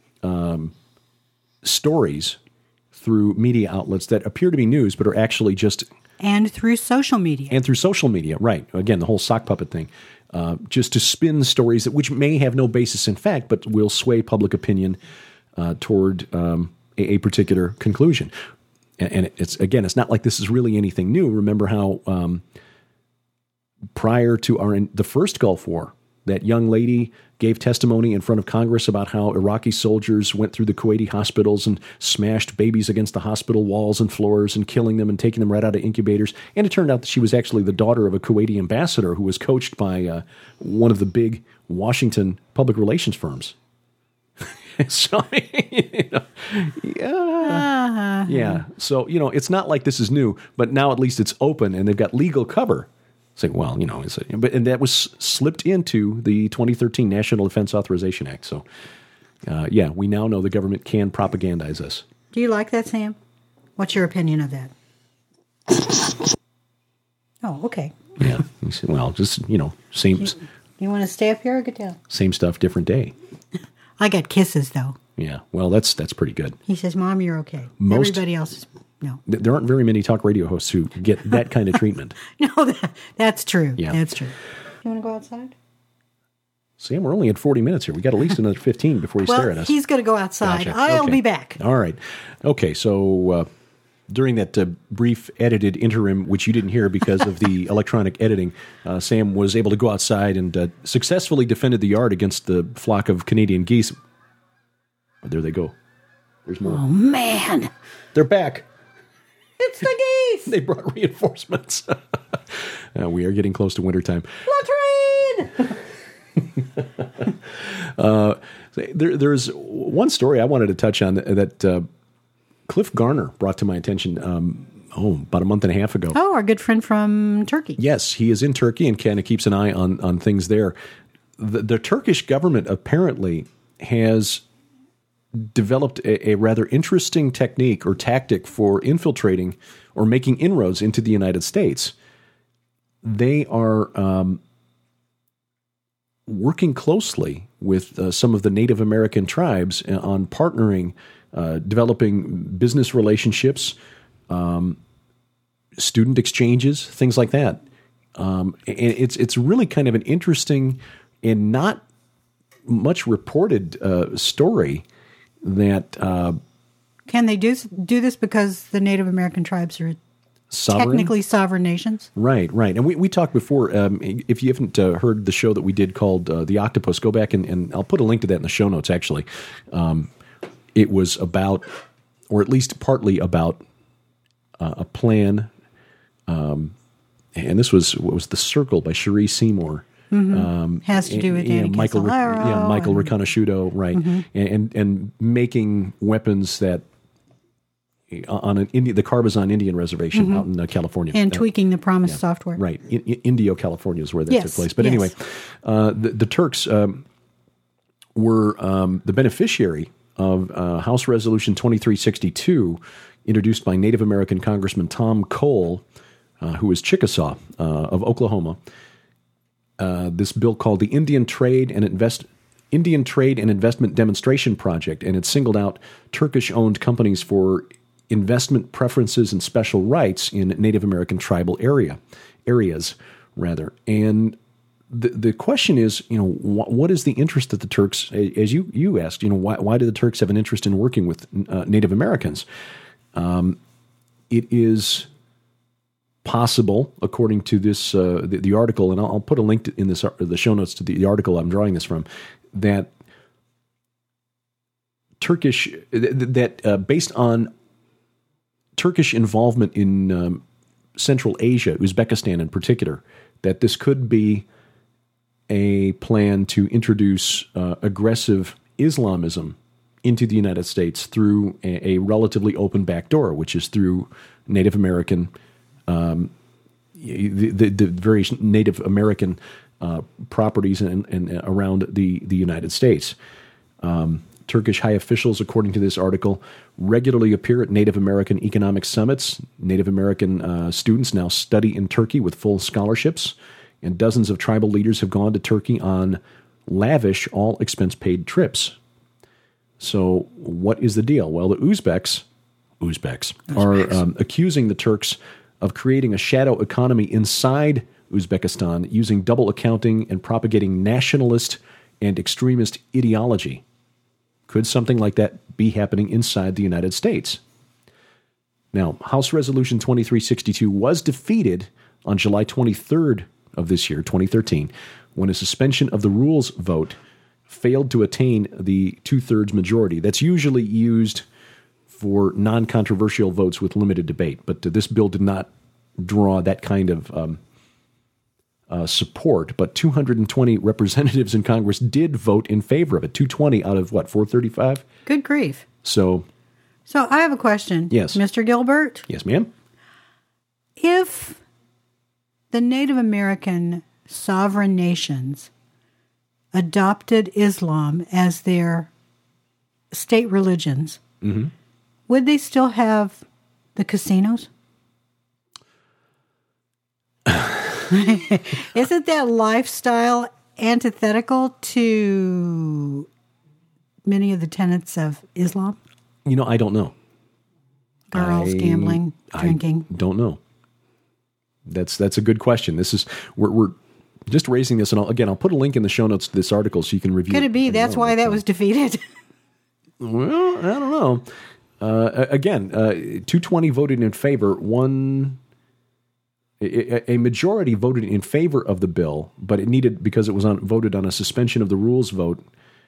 stories through media outlets that appear to be news, but are actually just. And through social media. Right. Again, the whole sock puppet thing. just to spin stories which may have no basis in fact, but will sway public opinion toward a particular conclusion. And it's not like this is really anything new. Remember how prior to the first Gulf War, that young lady gave testimony in front of Congress about how Iraqi soldiers went through the Kuwaiti hospitals and smashed babies against the hospital walls and floors and killing them and taking them right out of incubators. And it turned out that she was actually the daughter of a Kuwaiti ambassador who was coached by one of the big Washington public relations firms. So, yeah. So, it's not like this is new, but now at least it's open and they've got legal cover. It's like, well, and that was slipped into the 2013 National Defense Authorization Act. So, we now know the government can propagandize us. Do you like that, Sam? What's your opinion of that? Oh, okay. Yeah. Well, just, same. You want to stay up here or get down? Same stuff, different day. I got kisses, though. Yeah. Well, that's pretty good. He says, Mom, you're okay. Everybody else is... No. There aren't very many talk radio hosts who get that kind of treatment. No, that's true. Yeah. That's true. You want to go outside? Sam, we're only at 40 minutes here. We got at least another 15 before you stare at us. He's going to go outside. Gotcha. I'll be back. All right. Okay, so during that brief edited interim, which you didn't hear because of the electronic editing, Sam was able to go outside and successfully defended the yard against the flock of Canadian geese. Oh, there they go. There's more. Oh, man. They're back. It's the geese! They brought reinforcements. We are getting close to wintertime. Latrine! There's one story I wanted to touch on that Cliff Garner brought to my attention about a month and a half ago. Oh, our good friend from Turkey. Yes, he is in Turkey and kind of keeps an eye on things there. The Turkish government apparently has developed a rather interesting technique or tactic for infiltrating or making inroads into the United States. They are working closely with some of the Native American tribes on partnering, developing business relationships, student exchanges, things like that. And it's really kind of an interesting and not much reported story. That can they do this because the Native American tribes are technically sovereign nations? Right. And we talked before. If you haven't heard the show that we did called The Octopus, go back and I'll put a link to that in the show notes. Actually, it was about, or at least partly about, a plan. And this was The Circle by Cherie Seymour. Mm-hmm. Has to do with Danny Michael Riconosciuto, right? Mm-hmm. And making weapons that on the Carbazon Indian Reservation out in California, and tweaking the Promise software, right? Indio, California is where that took place. But anyway, the Turks were the beneficiary of House Resolution 2362, introduced by Native American Congressman Tom Cole, who is Chickasaw of Oklahoma. This bill called the Indian Trade and Investment Demonstration Project, and it singled out Turkish-owned companies for investment preferences and special rights in Native American tribal areas. And the question is, what is the interest that the Turks, as you asked, why do the Turks have an interest in working with Native Americans? It is possible, according to this the article, and I'll put a link in the show notes to the article I'm drawing this from, that based on Turkish involvement in Central Asia, Uzbekistan in particular, that this could be a plan to introduce aggressive Islamism into the United States through a relatively open back door, which is through Native American the various Native American properties and around the United States. Turkish high officials, according to this article, regularly appear at Native American economic summits. Native American students now study in Turkey with full scholarships, and dozens of tribal leaders have gone to Turkey on lavish, all-expense-paid trips. So what is the deal? Well, the Uzbeks are accusing the Turks of creating a shadow economy inside Uzbekistan using double accounting and propagating nationalist and extremist ideology. Could something like that be happening inside the United States? Now, House Resolution 2362 was defeated on July 23rd of this year, 2013, when a suspension of the rules vote failed to attain the two-thirds majority. That's usually used for non-controversial votes with limited debate, but this bill did not draw that kind of support. But 220 representatives in Congress did vote in favor of it. 220 out of, 435? Good grief. So I have a question. Yes. Mr. Gilbert? Yes, ma'am? If the Native American sovereign nations adopted Islam as their state religions, would they still have the casinos? Isn't that lifestyle antithetical to many of the tenets of Islam? I don't know. Girls, gambling, drinking. I don't know. That's a good question. This is we're just raising this, and I'll put a link in the show notes to this article so you can review. Could it be that's why that was defeated? Well, I don't know. Again, 220 voted in favor. A majority voted in favor of the bill, but it needed, because it was voted on a suspension of the rules vote.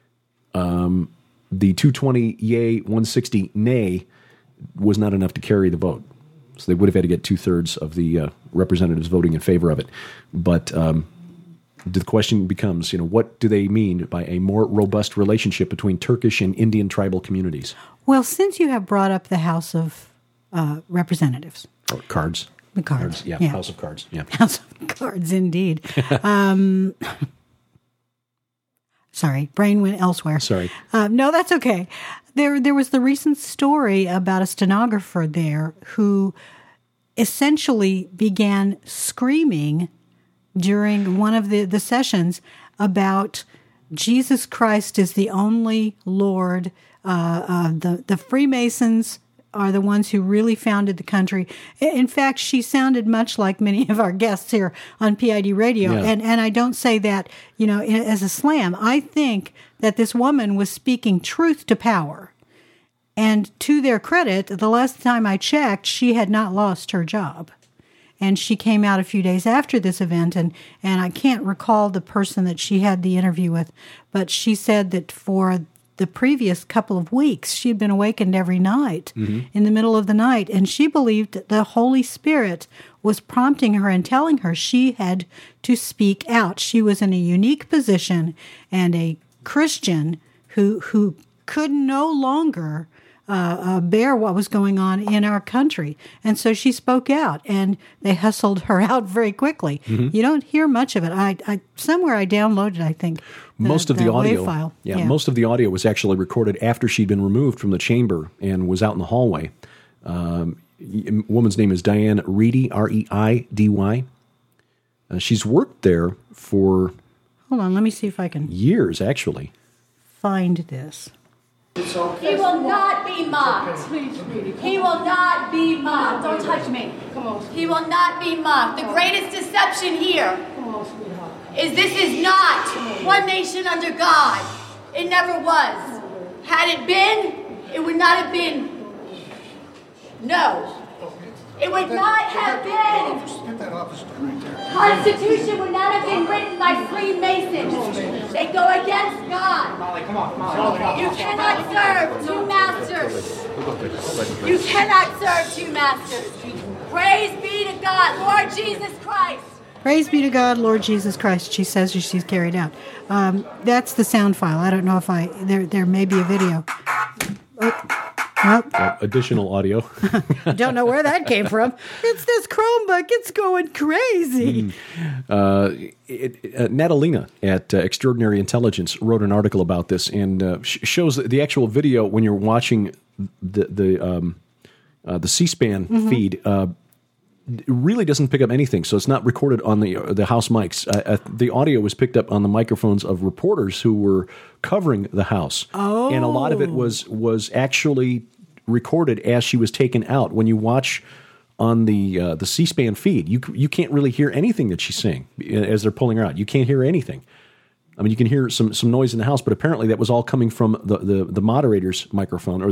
The 220 yay, 160 nay was not enough to carry the vote. So they would have had to get two-thirds of the representatives voting in favor of it. But the question becomes, what do they mean by a more robust relationship between Turkish and Indian tribal communities? Well, since you have brought up the House of Representatives. Or cards. The cards. Yeah, House of Cards. Yeah. House of Cards, indeed. Sorry, brain went elsewhere. Sorry. No, that's okay. There was the recent story about a stenographer there who essentially began screaming during one of the sessions about Jesus Christ is the only Lord. The Freemasons are the ones who really founded the country. In fact, she sounded much like many of our guests here on PID Radio. Yeah. And I don't say that, as a slam. I think that this woman was speaking truth to power. And to their credit, the last time I checked, she had not lost her job. And she came out a few days after this event, and I can't recall the person that she had the interview with, but she said that for the previous couple of weeks, she had been awakened every night in the middle of the night, and she believed that the Holy Spirit was prompting her and telling her she had to speak out. She was in a unique position, and a Christian who could no longer bear what was going on in our country. And so she spoke out, and they hustled her out very quickly. You don't hear much of it. I somewhere I downloaded, I think, most of the audio. WAV file. Yeah, most of the audio was actually recorded after she'd been removed from the chamber and was out in the hallway. Woman's name is Diane Reidy, Reidy. She's worked there for... Hold on, let me see if I can... years, actually. Find this. He will not be mocked. Please, sweetie. He will not be mocked. Don't touch me. Come on. He will not be mocked. The greatest deception here is this is not one nation under God. It never was. Had it been, it would not have been. No. It would not have been. Get that officer right there. Constitution would not have been written by Freemasons. They go against God. Molly, come on, Molly. You cannot serve two masters. You cannot serve two masters. Praise be to God, Lord Jesus Christ. Praise be to God, Lord Jesus Christ, she says as she's carried out. That's the sound file. I don't know if there may be a video. Additional audio. Don't know where that came from. It's this Chromebook. It's going crazy. Natalina at Extraordinary Intelligence wrote an article about this and shows the actual video when you're watching the C-SPAN feed. It really doesn't pick up anything, so it's not recorded on the house mics. The audio was picked up on the microphones of reporters who were covering the house. Oh. And a lot of it was actually recorded as she was taken out. When you watch on the C-SPAN feed. You can't really hear anything that she's saying as they're pulling her out. You can't hear anything. I mean, you can hear some noise in the house, but apparently that was all coming from the moderator's microphone, or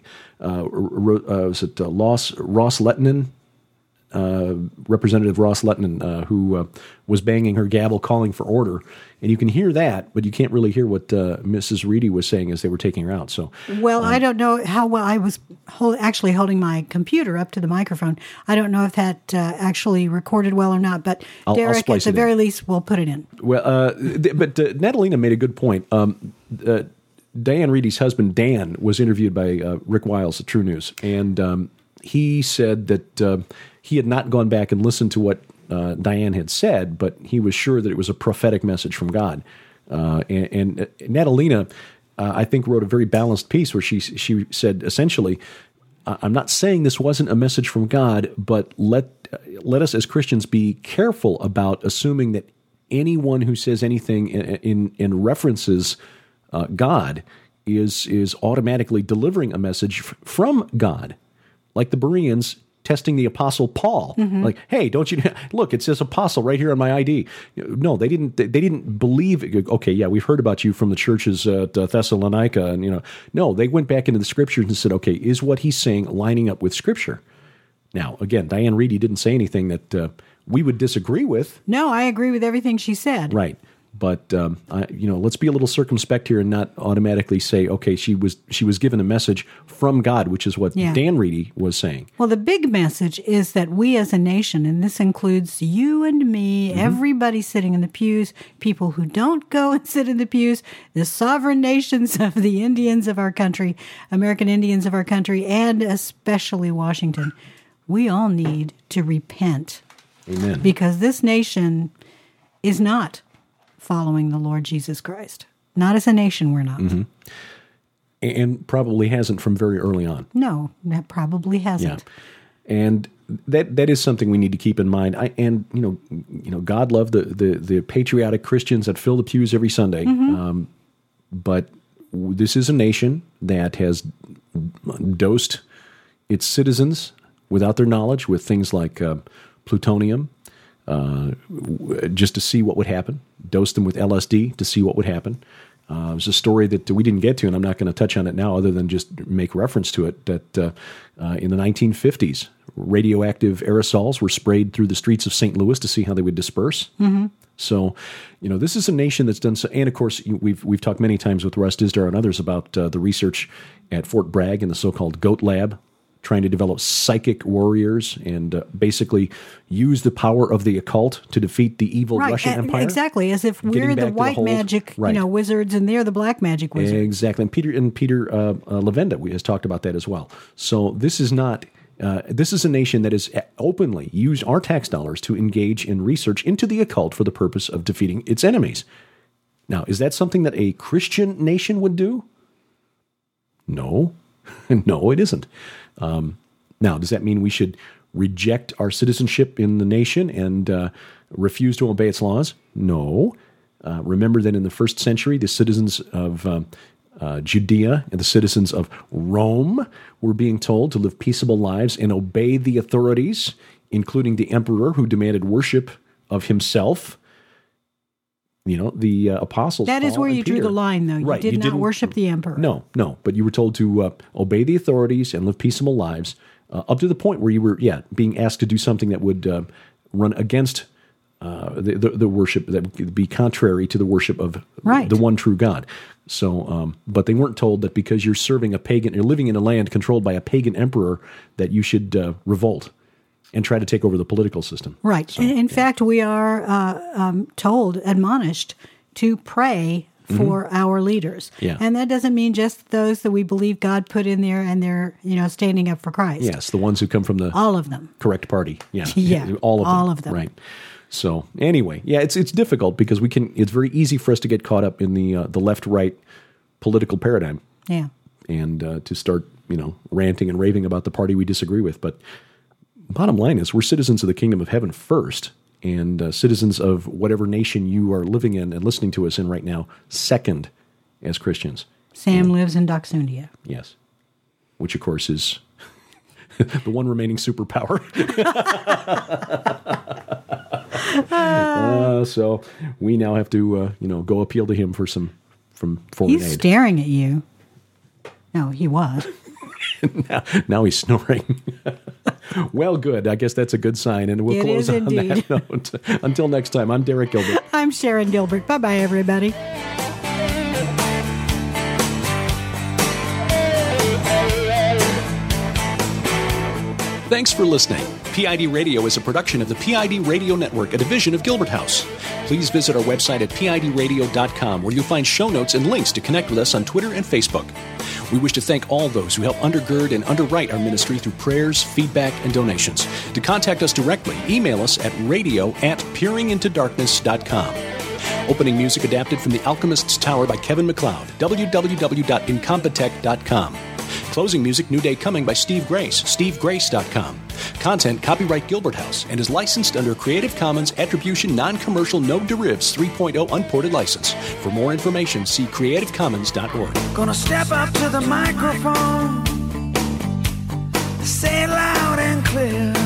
was it Ross Lettinen, Representative Ross Lettinen, who was banging her gavel, calling for order, and you can hear that, but you can't really hear what Mrs. Reedy was saying as they were taking her out. So, well, I don't know how well I was actually holding my computer up to the microphone. I don't know if that actually recorded well or not, but Derek, at the very least, will put it in. Well, but Natalina made a good point. Diane Reedy's husband, Dan, was interviewed by Rick Wiles at True News, and he said that he had not gone back and listened to what Diane had said, but he was sure that it was a prophetic message from God. And Natalina, I think, wrote a very balanced piece where she said, essentially, I'm not saying this wasn't a message from God, but let us as Christians be careful about assuming that anyone who says anything in references God is automatically delivering a message from God, like the Bereans testing the Apostle Paul. Mm-hmm. Like, hey, don't you look? It says Apostle right here on my ID. No, they didn't. They didn't believe. Okay, yeah, we've heard about you from the churches at Thessalonica, and no, they went back into the Scriptures and said, okay, is what he's saying lining up with Scripture? Now, again, Diane Reedy didn't say anything that we would disagree with. No, I agree with everything she said. Right. But let's be a little circumspect here and not automatically say, okay, she was given a message from God, which is what Dan Reedy was saying. Well, the big message is that we as a nation, and this includes you and me, everybody sitting in the pews, people who don't go and sit in the pews, the sovereign nations of the Indians of our country, American Indians of our country, and especially Washington, we all need to repent. Amen. Because this nation is not following the Lord Jesus Christ. Not as a nation, we're not. Mm-hmm. And probably hasn't from very early on. No, that probably hasn't. Yeah. And that is something we need to keep in mind. God loved the patriotic Christians that fill the pews every Sunday. Mm-hmm. But this is a nation that has dosed its citizens without their knowledge with things like plutonium, just to see what would happen. Dosed them with LSD to see what would happen. It was a story that we didn't get to, and I'm not going to touch on it now other than just make reference to it, that in the 1950s, radioactive aerosols were sprayed through the streets of St. Louis to see how they would disperse. Mm-hmm. So, this is a nation that's done so. And, of course, we've talked many times with Russ Dizdar and others about the research at Fort Bragg and the so-called GOAT Lab, trying to develop psychic warriors and basically use the power of the occult to defeat the evil Russian Empire. Exactly, as if we're the white magic wizards and they're the black magic wizards. Exactly, and Peter Levenda has talked about that as well. So this is not. This is a nation that has openly used our tax dollars to engage in research into the occult for the purpose of defeating its enemies. Now, is that something that a Christian nation would do? No. No, it isn't. Now, does that mean we should reject our citizenship in the nation and refuse to obey its laws? No. Remember that in the first century, the citizens of Judea and the citizens of Rome were being told to live peaceable lives and obey the authorities, including the emperor who demanded worship of himself. The apostles. That is Paul where and you Peter. drew the line, though. You did not worship the emperor. No, but you were told to obey the authorities and live peaceable lives up to the point where you were, being asked to do something that would run against the worship, that would be contrary to the worship of the one true God. So, but they weren't told that because you're serving a pagan, you're living in a land controlled by a pagan emperor, that you should revolt and try to take over the political system. Right. So, in fact, we are admonished to pray for our leaders. Yeah. And that doesn't mean just those that we believe God put in there and they're, standing up for Christ. Yes, the ones who come from the all of them correct party. Yeah. Yeah. All of them. Right. So anyway, it's difficult because it's very easy for us to get caught up in the left-right political paradigm. Yeah. And to start, ranting and raving about the party we disagree with. But bottom line is, we're citizens of the kingdom of heaven first, and citizens of whatever nation you are living in and listening to us in right now, second, as Christians. Sam lives in Doxundia. Yes. Which, of course, is The one remaining superpower. So we now have to, go appeal to him for some from foreign aid. He's staring at you. No, he was. now he's snoring. Well, good. I guess that's a good sign. And we'll close on that note. Until next time, I'm Derek Gilbert. I'm Sharon Gilbert. Bye-bye, everybody. Thanks for listening. PID Radio is a production of the PID Radio Network, a division of Gilbert House. Please visit our website at pidradio.com, where you'll find show notes and links to connect with us on Twitter and Facebook. We wish to thank all those who help undergird and underwrite our ministry through prayers, feedback, and donations. To contact us directly, email us at radio@peeringintodarkness.com. Opening music adapted from The Alchemist's Tower by Kevin MacLeod, www.incompetech.com. Closing music, New Day Coming by Steve Grace, stevegrace.com. Content copyright Gilbert House and is licensed under Creative Commons Attribution Non-Commercial No Derivatives 3.0 Unported License. For more information, see creativecommons.org. Gonna step up to the microphone, say it loud and clear.